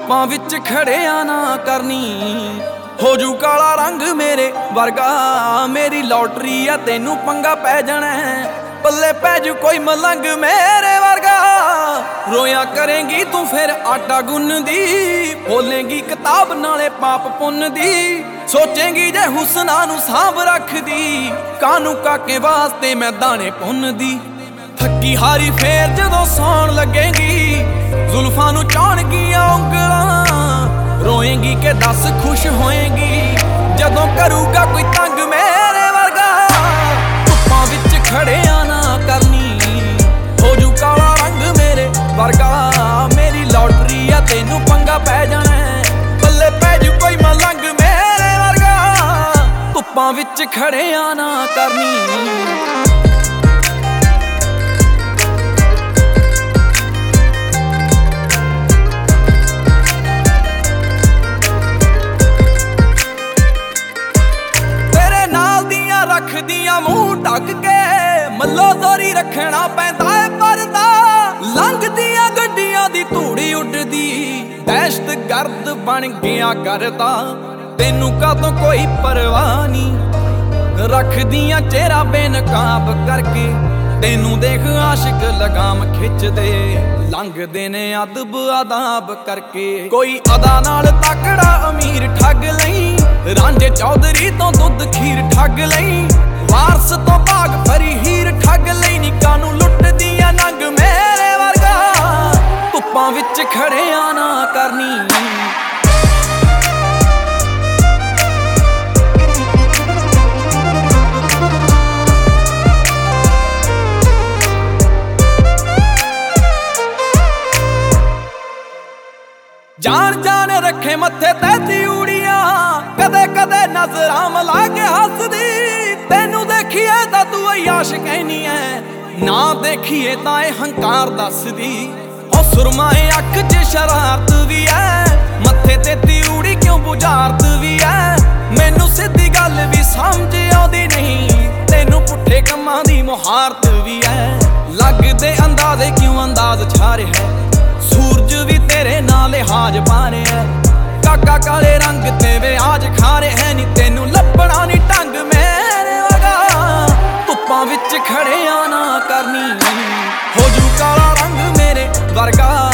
ਧੁੱਪਾਂ ਵਿੱਚ ਖੜਿਆ ਨਾ ਕਰਨੀ, ਹੋ ਜੂ ਕਾਲਾ ਰੰਗ ਮੇਰੇ ਵਰਗਾ। ਮੇਰੀ ਲੋਟਰੀ ਆ ਤੈਨੂੰ ਪੰਗਾ ਪੈ ਜਾਣਾ, ਪੱਲੇ ਪੈ ਜੂ ਕੋਈ ਮਲੰਗ ਮੇਰੇ ਵਰਗਾ। ਰੋਇਆ ਕਰੇਂਗੀ ਤੂੰ ਫਿਰ ਆਟਾ ਗੁੰਨਦੀ, ਬੋਲੇਂਗੀ ਕਿਤਾਬ ਨਾਲੇ ਪਾਪ ਪੁੰਨ ਦੀ। ਸੋਚੇਂਗੀ ਜੇ ਹੁਸਨਾ ਨੂੰ ਸਾਂਭ ਰੱਖਦੀ, ਕਾਨੂੰ ਕਾਕੇ ਵਾਸਤੇ ਮੈਂ ਦਾਣੇ ਪੁੰਨਦੀ। ਥੱਕੀ ਹਾਰੀ ਫੇਰ ਜਦੋਂ ਸੌਣ ਲੱਗੇਗੀ, ਜ਼ੁਲਫਾਂ ਨੂੰ ਚਾਹਣਗੀਆਂ ਉਂਗਲਾਂ। ਰੋਏਂਗੀ ਕਿ ਦੱਸ ਖੁਸ਼ ਹੋਏਂਗੀ ਜਦੋਂ ਕਰੂਗਾ ਕੋਈ ਤੰਗ ਮੇਰੇ ਵਰਗਾ। ਧੁੱਪਾਂ ਵਿੱਚ ਖੜਿਆ ਨਾ ਕਰਨੀ, ਹੋ ਜੂ ਕਾਲਾ ਰੰਗ ਮੇਰੇ ਵਰਗਾ। ਮੇਰੀ ਲੋਟਰੀ ਆ ਤੈਨੂੰ ਪੰਗਾ ਪੈ ਜਾਣਾ, ਪੱਲੇ ਪੈ ਜੂ ਕੋਈ ਮਲੰਗ ਮੇਰੇ ਵਰਗਾ। ਧੁੱਪਾਂ ਵਿੱਚ ਖੜਿਆ ਨਾ ਕਰਨੀ। ਰੱਖਦੀਆਂ ਮੂੰਹ ਢੱਕ ਕੇ, ਮੱਲੋ ਦੋਰੀ ਰੱਖਣਾ ਪੈਂਦਾ ਏ ਪਰਦਾ। ਲੰਘਦੀਆਂ ਗੱਡੀਆਂ ਦੀ ਧੂੜੀ ਉੱਡਦੀ, ਦਹਿਸ਼ਤ ਗਰਦ ਬਣ ਗਿਆ ਕਰਦਾ। ਤੈਨੂੰ ਕਾਹਤੋਂ ਕੋਈ ਪਰਵਾਹ ਨਹੀਂ, ਰੱਖਦੀਆਂ ਚਿਹਰਾ ਬੇਨਕਾਬ ਕਰਕੇ। ਤੈਨੂੰ ਦੇਖ ਆਸ਼ਿਕ ਲਗਾਮ ਖਿੱਚਦੇ, ਲੰਘਦੇ ਨੇ ਅਦਬ ਆਦਾਬ ਕਰਕੇ। ਕੋਈ ਅਦਾ ਨਾਲ ਤਕੜਾ ਅਮੀਰ ਠੱਗ ਲਈ, ਰਾਂਝੇ ਚੌਧਰੀ ਤੋਂ ਦੁੱਧ ਖੀਰ ਠੱਗ ਲਈ। ਵਾਰਸ ਤੋਂ ਭਾਗ ਭਰੀ ਹੀਰ ਠੱਗ ਲਈ, ਨਿੱਕਾ ਨੂੰ ਲੁੱਟਦੀਆਂ ਨੰਗ ਮੇਰੇ ਵਰਗਾ। ਧੁੱਪਾਂ ਵਿੱਚ ਖੜਿਆ ਨਾ ਕਰਨੀ। ਜਾਣ ਜਾਣ ਰੱਖੇ ਮੱਥੇ ਤੇ ਤਿਊੜੀਆਂ, ਕਦੇ ਕਦੇ ਨਜ਼ਰਾਂ ਮਿਲਾ ਕੇ ਹੱਸਦੀ। ਤੈਨੂੰ ਦੇਖੀਏ ਤਾਂ ਤੂੰ ਅਯਾਸ਼ ਕਹਿਨੀ ਐ, ਨਾ ਦੇਖੀਏ ਤਾਂ ਇਹ ਹੰਕਾਰ ਦੱਸਦੀ। ਉਹ ਸੁਰਮਾਏ ਅੱਖ 'ਚ ਸ਼ਰਾਰਤ ਵੀ ਐ, ਮੱਥੇ ਤੇ ਤਿਊੜੀ ਕਿਉਂ ਬੁਝਾਰਤ ਵੀ ਐ। ਮੈਨੂੰ ਸਿੱਧੀ ਗੱਲ ਵੀ ਸਮਝ ਆਉਂਦੀ ਨਹੀਂ, ਤੈਨੂੰ ਪੁੱਠੇ ਕੰਮਾਂ ਦੀ ਮੁਹਾਰਤ ਵੀ ਐ। ਲੱਗਦੇ ਅੰਦਾਜ਼ੇ ਕਿਉਂ ਅੰਦਾਜ਼ ਛਾ ਰਿਹਾ, ਸੂਰਜ ਵੀ ਤੇਰੇ ਨਾਲ ਲਿਹਾਜ਼ ਪਾ ਰਿਹਾ। ਕਾਕਾ ਕਾਲੇ ਰੰਗ ਤੇ ਵਿਆਜ ਖਾ ਰਿਹਾ ਨੀ, ਤੈਨੂੰ ਲੱਭਣਾ ਨੀ ਢੰਗ ਮੇਰੇ ਵਰਗਾ। ਧੁੱਪਾਂ ਵਿੱਚ ਖੜਿਆ ਨਾ ਕਰਨੀ, ਹੋ ਜੂ ਕਾਲਾ ਰੰਗ ਮੇਰੇ ਵਰਗਾ।